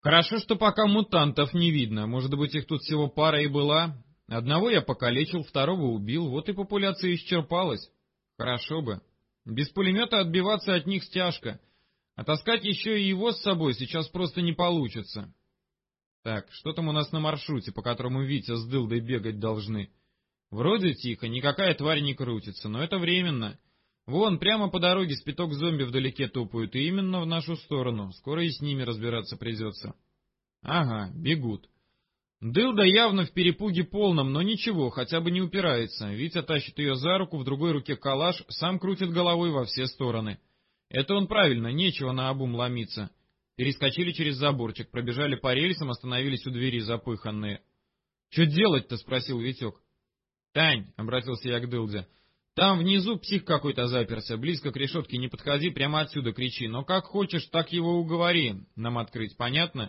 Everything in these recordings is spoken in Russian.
Хорошо, что пока мутантов не видно. Может быть, их тут всего пара и была. Одного я покалечил, второго убил, вот и популяция исчерпалась. Хорошо бы. Без пулемета отбиваться от них тяжко. А таскать еще и его с собой сейчас просто не получится. Так, что там у нас на маршруте, по которому Витя с дылдой бегать должны? Вроде тихо, никакая тварь не крутится, но это временно. Вон, прямо по дороге спиток зомби вдалеке топают, и именно в нашу сторону. Скоро и с ними разбираться придется. Ага, бегут. Дылда явно в перепуге полном, но ничего, хотя бы не упирается. Витя тащит ее за руку, в другой руке калаш, сам крутит головой во все стороны. Это он правильно, нечего наобум ломиться. Перескочили через заборчик, пробежали по рельсам, остановились у двери запыханные. — Че делать-то? — спросил Витек. — Тань, — обратился я к Дылде, — там внизу псих какой-то заперся, близко к решетке не подходи, прямо отсюда кричи, но как хочешь, так его уговори нам открыть, понятно?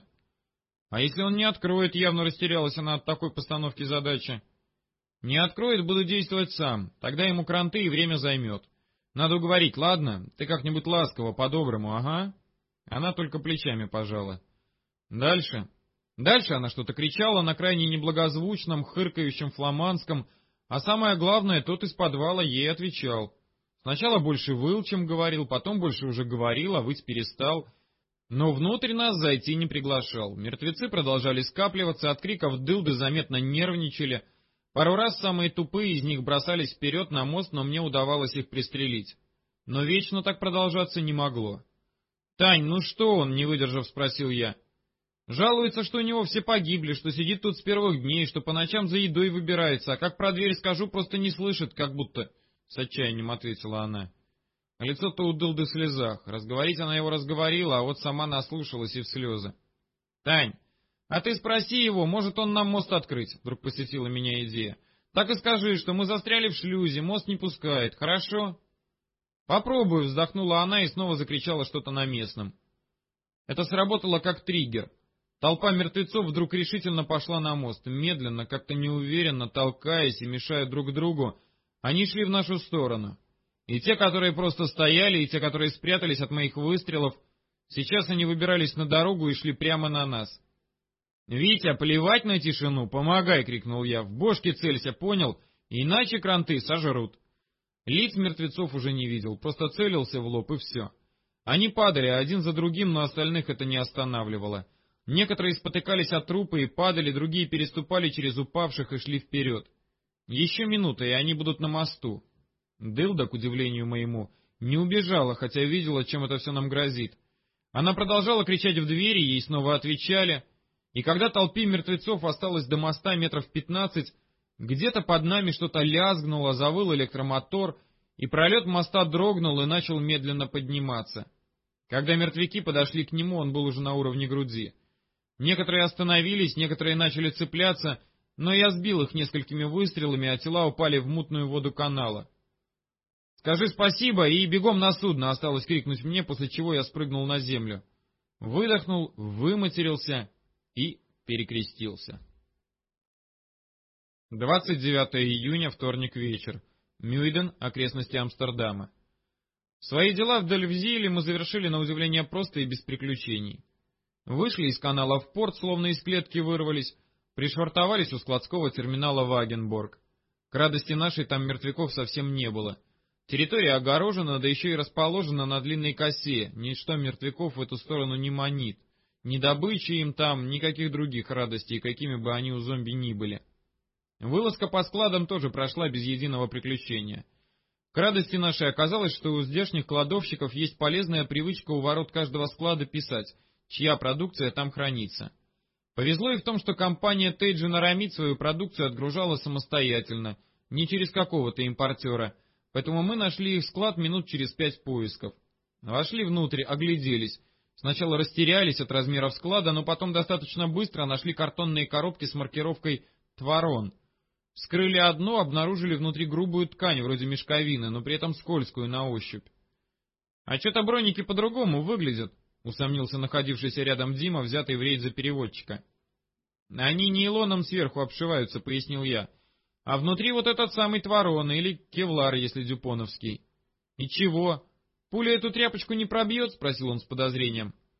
— А если он не откроет, явно растерялась она от такой постановки задачи. — Не откроет, буду действовать сам, тогда ему кранты и время займет. Надо уговорить, ладно? Ты как-нибудь ласково, по-доброму, ага? Она только плечами пожала. Дальше. Дальше она что-то кричала на крайне неблагозвучном, хыркающем фламандском, а самое главное, тот из подвала ей отвечал. Сначала больше выл, чем говорил, потом больше уже говорил, а выть перестал. Но внутрь нас зайти не приглашал. Мертвецы продолжали скапливаться, от криков дылды заметно нервничали. Пару раз самые тупые из них бросались вперед на мост, но мне удавалось их пристрелить. Но вечно так продолжаться не могло. «Тань, ну что он?» — не выдержав, спросил я. «Жалуется, что у него все погибли, что сидит тут с первых дней, что по ночам за едой выбирается, а как про дверь скажу, просто не слышит, как будто...» — с отчаянием ответила она. А лицо-то у дылды в слезах. Разговорить она его разговорила, а вот сама наслушалась и в слезы. «Тань, а ты спроси его, может он нам мост открыть?» — вдруг посетила меня идея. «Так и скажи, что мы застряли в шлюзе, мост не пускает, хорошо?» «Попробую», — вздохнула она и снова закричала что-то на местном. Это сработало как триггер. Толпа мертвецов вдруг решительно пошла на мост. Медленно, как-то неуверенно, толкаясь и мешая друг другу, они шли в нашу сторону. И те, которые просто стояли, и те, которые спрятались от моих выстрелов, сейчас они выбирались на дорогу и шли прямо на нас. «Витя, плевать на тишину, помогай!» — крикнул я. «В бошке целься, понял? Иначе кранты сожрут». Лиц мертвецов уже не видел, просто целился в лоб и все. Они падали один за другим, но остальных это не останавливало. Некоторые спотыкались от трупа и падали, другие переступали через упавших и шли вперед. Еще минута, и они будут на мосту. Дылда, к удивлению моему, не убежала, хотя видела, чем это все нам грозит. Она продолжала кричать в двери, ей снова отвечали, и когда толпе мертвецов осталось до моста метров 15, где-то под нами что-то лязгнуло, завыл электромотор, и пролет моста дрогнул и начал медленно подниматься. Когда мертвяки подошли к нему, он был уже на уровне груди. Некоторые остановились, некоторые начали цепляться, но я сбил их несколькими выстрелами, а тела упали в мутную воду канала. «Скажи спасибо и бегом на судно!» — осталось крикнуть мне, после чего я спрыгнул на землю. Выдохнул, выматерился и перекрестился. 29 июня, вторник вечер. Мюйден, окрестности Амстердама. Свои дела в Дельвзиеле мы завершили на удивление просто и без приключений. Вышли из канала в порт, словно из клетки вырвались, пришвартовались у складского терминала Вагенборг. К радости нашей там мертвяков совсем не было. Территория огорожена, да еще и расположена на длинной косе, ничто мертвяков в эту сторону не манит. Ни добычи им там, никаких других радостей, какими бы они у зомби ни были. Вылазка по складам тоже прошла без единого приключения. К радости нашей оказалось, что у здешних кладовщиков есть полезная привычка у ворот каждого склада писать, чья продукция там хранится. Повезло и в том, что компания Тейджин Арамид свою продукцию отгружала самостоятельно, не через какого-то импортера, поэтому мы нашли их склад минут через 5 поисков. Вошли внутрь, огляделись. Сначала растерялись от размеров склада, но потом достаточно быстро нашли картонные коробки с маркировкой «Тварон». Вскрыли одну, обнаружили внутри грубую ткань, вроде мешковины, но при этом скользкую на ощупь. «А что-то броники по-другому выглядят», — усомнился находившийся рядом Дима, взятый в рейд за переводчика. «Они нейлоном сверху обшиваются», — пояснил я. «А внутри вот этот самый Тварон, или кевлар, если дюпоновский». «И чего? Пуля эту тряпочку не пробьет?» — спросил он с подозрением.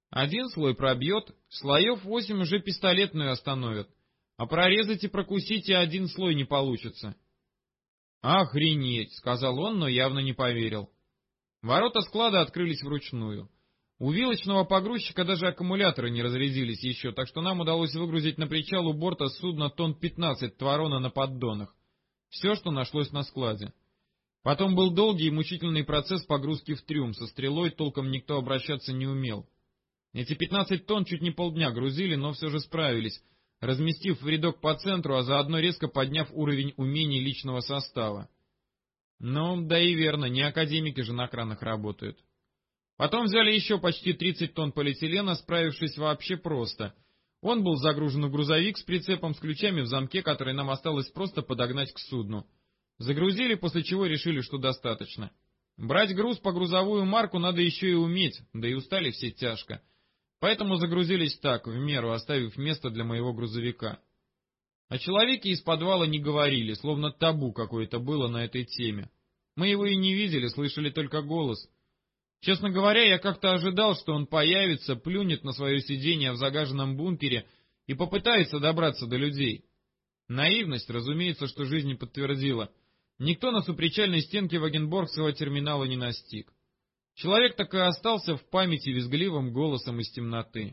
Один слой пробьет, слоев 8 уже пистолетную остановят, а прорезать и прокусить и один слой не получится. «Охренеть!» — сказал он, но явно не поверил. Ворота склада открылись вручную. У вилочного погрузчика даже аккумуляторы не разрядились еще, так что нам удалось выгрузить на причал у борта судна тонн 15 творона на поддонах. Все, что нашлось на складе. Потом был долгий и мучительный процесс погрузки в трюм, со стрелой толком никто обращаться не умел. Эти 15 тонн чуть не полдня грузили, но все же справились, разместив в рядок по центру, а заодно резко подняв уровень умений личного состава. Ну, да и верно, не академики же на кранах работают. Потом взяли еще почти 30 тонн полиэтилена, справившись вообще просто. Он был загружен в грузовик с прицепом с ключами в замке, который нам осталось просто подогнать к судну. Загрузили, после чего решили, что достаточно. Брать груз по грузовую марку надо еще и уметь, да и устали все тяжко. Поэтому загрузились так, в меру, оставив место для моего грузовика. О человеке из подвала не говорили, словно табу какое-то было на этой теме. Мы его и не видели, слышали только голос. Честно говоря, я как-то ожидал, что он появится, плюнет на свое сиденье в загаженном бункере и попытается добраться до людей. Наивность, разумеется, что жизнь не подтвердила. Никто нас у причальной стенки Вагенборгского терминала не настиг. Человек так и остался в памяти визгливым голосом из темноты.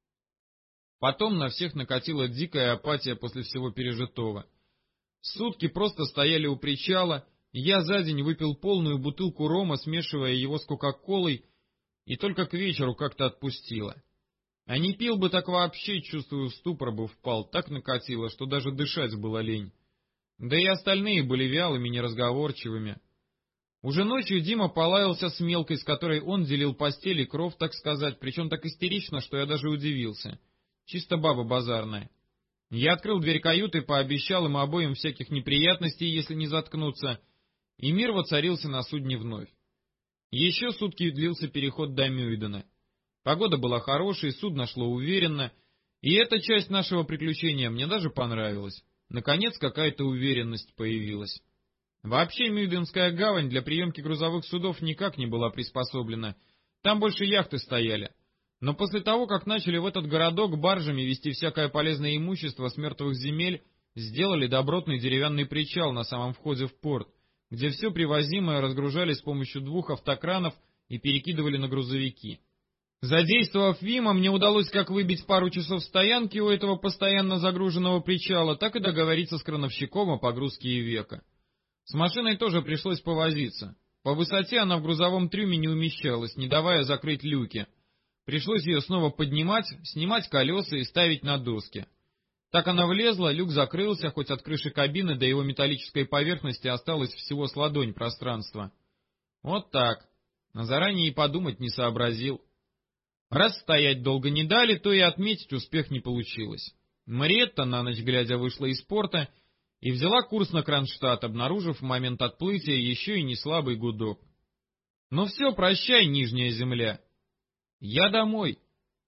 Потом на всех накатила дикая апатия после всего пережитого. Сутки просто стояли у причала, я за день выпил полную бутылку рома, смешивая его с кока-колой, и только к вечеру как-то отпустило. А не пил бы, так вообще, чувствую, в ступор бы впал, так накатило, что даже дышать было лень. Да и остальные были вялыми, неразговорчивыми. Уже ночью Дима полаялся с мелкой, с которой он делил постель и кров, так сказать, причем так истерично, что я даже удивился. Чисто баба базарная. Я открыл дверь каюты, пообещал им обоим всяких неприятностей, если не заткнуться, и мир воцарился на судне вновь. Еще сутки длился переход до Мюйдена. Погода была хорошей, судно шло уверенно, и эта часть нашего приключения мне даже понравилась. Наконец какая-то уверенность появилась. Вообще Мюйденская гавань для приемки грузовых судов никак не была приспособлена, там больше яхты стояли. Но после того, как начали в этот городок баржами везти всякое полезное имущество с мертвых земель, сделали добротный деревянный причал на самом входе в порт, где все привозимое разгружали с помощью 2 автокранов и перекидывали на грузовики. Задействовав Вима, мне удалось как выбить пару часов стоянки у этого постоянно загруженного причала, так и договориться с крановщиком о погрузке и века. С машиной тоже пришлось повозиться. По высоте она в грузовом трюме не умещалась, не давая закрыть люки. Пришлось ее снова поднимать, снимать колеса и ставить на доски. Так она влезла, люк закрылся, хоть от крыши кабины до его металлической поверхности осталось всего с ладонь пространства. Вот так. А заранее и подумать не сообразил. Раз стоять долго не дали, то и отметить успех не получилось. Мариетта на ночь глядя вышла из порта и взяла курс на Кронштадт, обнаружив в момент отплытия еще и неслабый гудок. Ну все, прощай, Нижняя Земля. Я домой.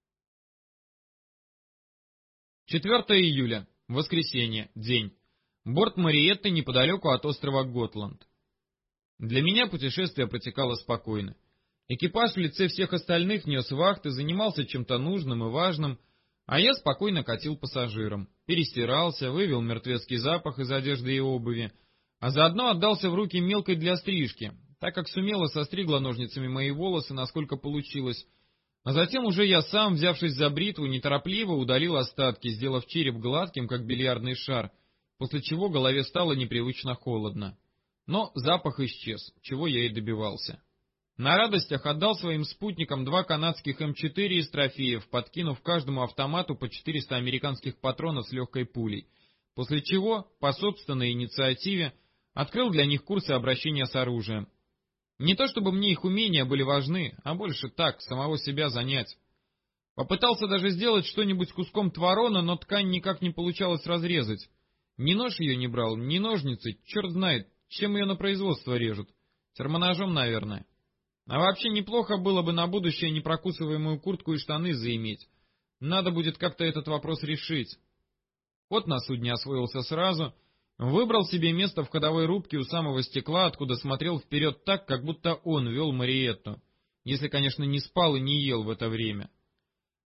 4 июля. Воскресенье. День. Борт Мариетты неподалеку от острова Готланд. Для меня путешествие протекало спокойно. Экипаж в лице всех остальных нес вахты, занимался чем-то нужным и важным, а я спокойно катил пассажирам. Перестирался, вывел мертвецкий запах из одежды и обуви, а заодно отдался в руки мелкой для стрижки, так как сумела состригла ножницами мои волосы, насколько получилось. А затем уже я сам, взявшись за бритву, неторопливо удалил остатки, сделав череп гладким, как бильярдный шар, после чего голове стало непривычно холодно. Но запах исчез, чего я и добивался. На радостях отдал своим спутникам 2 канадских М4 из трофеев, подкинув каждому автомату по 400 американских патронов с легкой пулей, после чего, по собственной инициативе, открыл для них курсы обращения с оружием. Не то чтобы мне их умения были важны, а больше так, самого себя занять. Попытался даже сделать что-нибудь с куском творона, но ткань никак не получалось разрезать. Ни нож ее не брал, ни ножницы, черт знает, чем ее на производство режут. Термоножом, наверное. А вообще неплохо было бы на будущее непрокусываемую куртку и штаны заиметь. Надо будет как-то этот вопрос решить. Кот на судне освоился сразу, выбрал себе место в ходовой рубке у самого стекла, откуда смотрел вперед так, как будто он вел Мариетту, если, конечно, не спал и не ел в это время.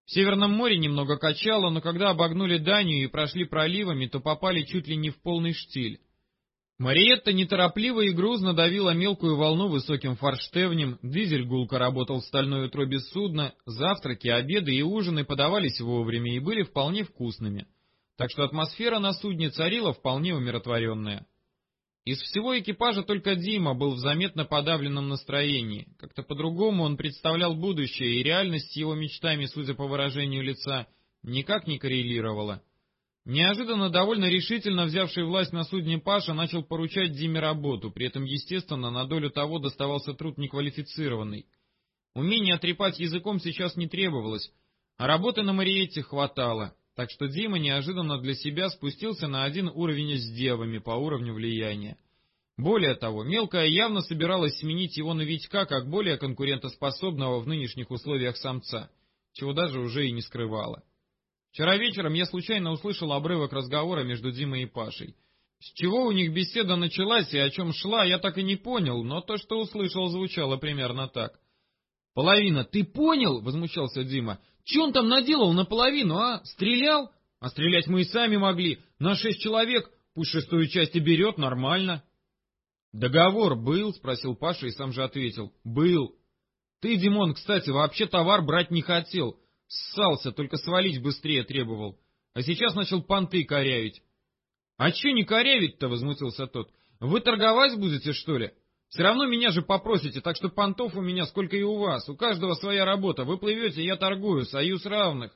В Северном море немного качало, но когда обогнули Данию и прошли проливами, то попали чуть ли не в полный штиль. Мариетта неторопливо и грузно давила мелкую волну высоким форштевнем, дизель гулко работал в стальной утробе судна, завтраки, обеды и ужины подавались вовремя и были вполне вкусными, так что атмосфера на судне царила вполне умиротворенная. Из всего экипажа только Дима был в заметно подавленном настроении, как-то по-другому он представлял будущее, и реальность с его мечтами, судя по выражению лица, никак не коррелировала. Неожиданно, довольно решительно взявший власть на судне Паша начал поручать Диме работу, при этом, естественно, на долю того доставался труд неквалифицированный. Умения трепать языком сейчас не требовалось, а работы на Мариетте хватало, так что Дима неожиданно для себя спустился на один уровень с девами по уровню влияния. Более того, Мелкая явно собиралась сменить его на Витька как более конкурентоспособного в нынешних условиях самца, чего даже уже и не скрывала. Вчера вечером я случайно услышал обрывок разговора между Димой и Пашей. С чего у них беседа началась и о чем шла, я так и не понял, но то, что услышал, звучало примерно так. «Половина, ты понял?» — возмущался Дима. «Че он там наделал наполовину, а? Стрелял? А стрелять мы и сами могли. На 6 человек, пусть шестую часть и берет, нормально». «Договор был?» — спросил Паша и сам же ответил. «Был. Ты, Димон, кстати, вообще товар брать не хотел. Ссался, только свалить быстрее требовал. А сейчас начал понты корявить». «А че не корявить-то?» — возмутился тот. «Вы торговать будете, что ли? Все равно меня же попросите, так что понтов у меня сколько и у вас. У каждого своя работа. Вы плывете, я торгую. Союз равных».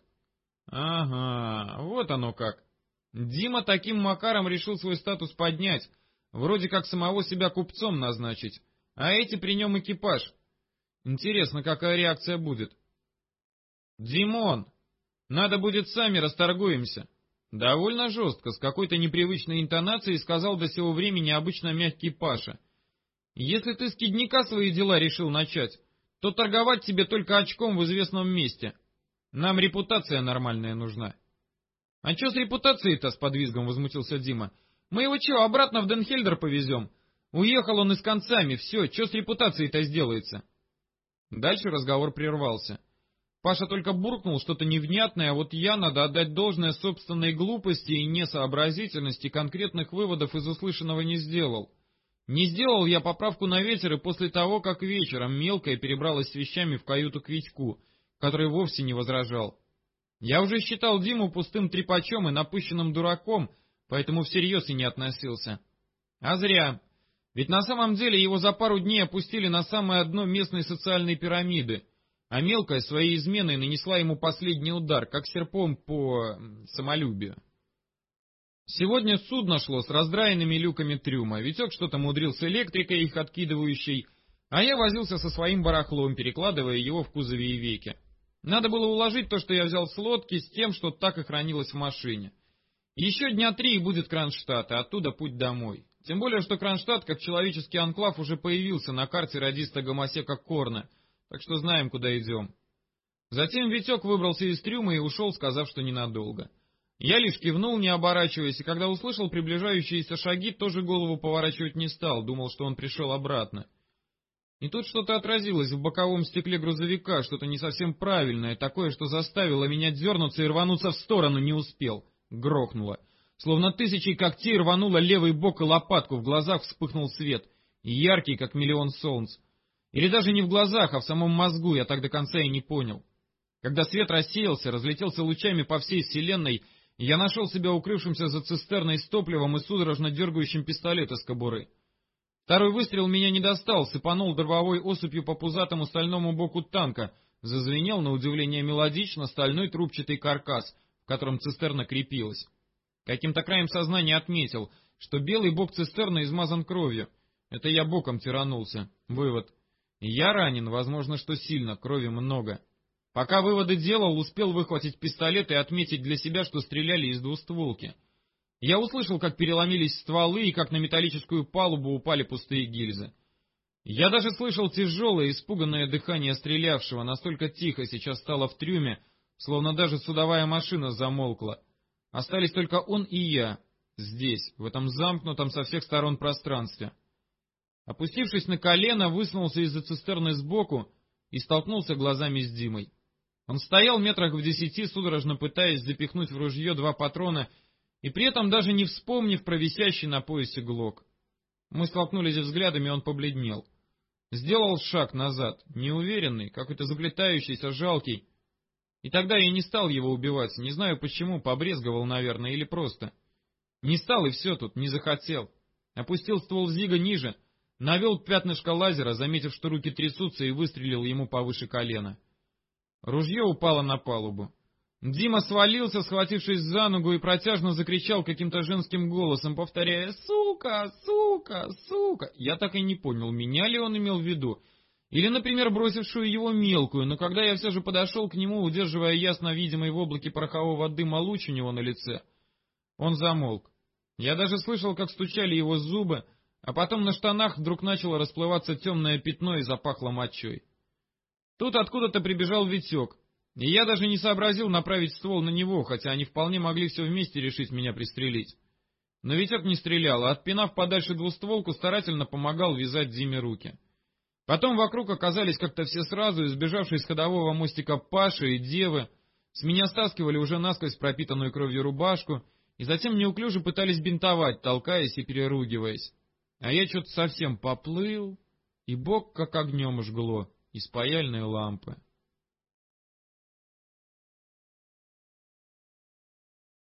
«Ага, вот оно как». Дима таким макаром решил свой статус поднять. Вроде как самого себя купцом назначить. А эти при нем экипаж. Интересно, какая реакция будет. «Димон, надо будет сами расторгуемся». Довольно жестко, с какой-то непривычной интонацией сказал до сего времени обычно мягкий Паша. «Если ты с кидника свои дела решил начать, то торговать тебе только очком в известном месте. Нам репутация нормальная нужна». «А че с репутацией-то?» — с подвизгом возмутился Дима. «Мы его че, обратно в Денхельдер повезем? Уехал он и с концами, все, че с репутацией-то сделается?» Дальше разговор прервался. Паша только буркнул что-то невнятное, а вот я, надо отдать должное собственной глупости и несообразительности, конкретных выводов из услышанного не сделал. Не сделал я поправку на ветер и после того, как вечером Мелкая перебралась с вещами в каюту к Витьку, который вовсе не возражал. Я уже считал Диму пустым трепачом и напыщенным дураком, поэтому всерьез и не относился. А зря. Ведь на самом деле его за пару дней опустили на самое дно местной социальной пирамиды, а Мелкая своей изменой нанесла ему последний удар, как серпом по самолюбию. Сегодня судно шло с раздраенными люками трюма, Витек что-то мудрил с электрикой, их откидывающей, а я возился со своим барахлом, перекладывая его в кузове и веке. Надо было уложить то, что я взял с лодки, с тем, что так и хранилось в машине. Еще дня 3 и будет Кронштадт, а оттуда путь домой. Тем более, что Кронштадт, как человеческий анклав, уже появился на карте радиста Гомосека Корна, так что знаем, куда идем. Затем Витек выбрался из трюма и ушел, сказав, что ненадолго. Я лишь кивнул, не оборачиваясь, и когда услышал приближающиеся шаги, тоже голову поворачивать не стал, думал, что он пришел обратно. И тут что-то отразилось в боковом стекле грузовика, что-то не совсем правильное, такое, что заставило меня дернуться и рвануться в сторону, не успел. Грохнуло. Словно тысячей когтей рвануло левый бок и лопатку, в глазах вспыхнул свет, яркий, как миллион солнц. Или даже не в глазах, а в самом мозгу, я так до конца и не понял. Когда свет рассеялся, разлетелся лучами по всей вселенной, я нашел себя укрывшимся за цистерной с топливом и судорожно дергающим пистолет из кобуры. Второй выстрел меня не достал, сыпанул дробовой осыпью по пузатому стальному боку танка, зазвенел, на удивление мелодично, стальной трубчатый каркас, в котором цистерна крепилась. Каким-то краем сознания отметил, что белый бок цистерны измазан кровью. Это я боком тиранулся. Вывод. Я ранен, возможно, что сильно, крови много. Пока выводы делал, успел выхватить пистолет и отметить для себя, что стреляли из двустволки. Я услышал, как переломились стволы и как на металлическую палубу упали пустые гильзы. Я даже слышал тяжелое, испуганное дыхание стрелявшего, настолько тихо сейчас стало в трюме, словно даже судовая машина замолкла. Остались только он и я, здесь, в этом замкнутом со всех сторон пространстве. Опустившись на колено, высунулся из-за цистерны сбоку и столкнулся глазами с Димой. Он стоял метрах в 10, судорожно пытаясь запихнуть в ружье 2 патрона, и при этом даже не вспомнив про висящий на поясе глок. Мы столкнулись взглядами, он побледнел. Сделал шаг назад, неуверенный, какой-то заплетающийся, жалкий. И тогда я не стал его убивать, не знаю почему, побрезговал, наверное, или просто. Не стал и все тут, не захотел. Опустил ствол Зига ниже, навел пятнышко лазера, заметив, что руки трясутся, и выстрелил ему повыше колена. Ружье упало на палубу. Дима свалился, схватившись за ногу, и протяжно закричал каким-то женским голосом, повторяя «Сука! Сука! Сука!». Я так и не понял, меня ли он имел в виду, или, например, бросившую его мелкую, но когда я все же подошел к нему, удерживая ясно видимый в облаке порохового дыма луч у него на лице, он замолк. Я даже слышал, как стучали его зубы, а потом на штанах вдруг начало расплываться темное пятно и запахло мочой. Тут откуда-то прибежал Витек, и я даже не сообразил направить ствол на него, хотя они вполне могли все вместе решить меня пристрелить. Но Витек не стрелял, а отпинав подальше двустволку, старательно помогал вязать Диме руки. Потом вокруг оказались как-то все сразу, избежавшие с ходового мостика Паша и Девы, с меня стаскивали уже насквозь пропитанную кровью рубашку, и затем неуклюже пытались бинтовать, толкаясь и переругиваясь. А я что-то совсем поплыл, и бок как огнем жгло из паяльной лампы.